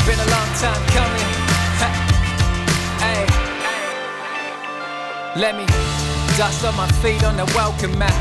been a long time coming. Hey, let me dust off my feet on the welcome mat.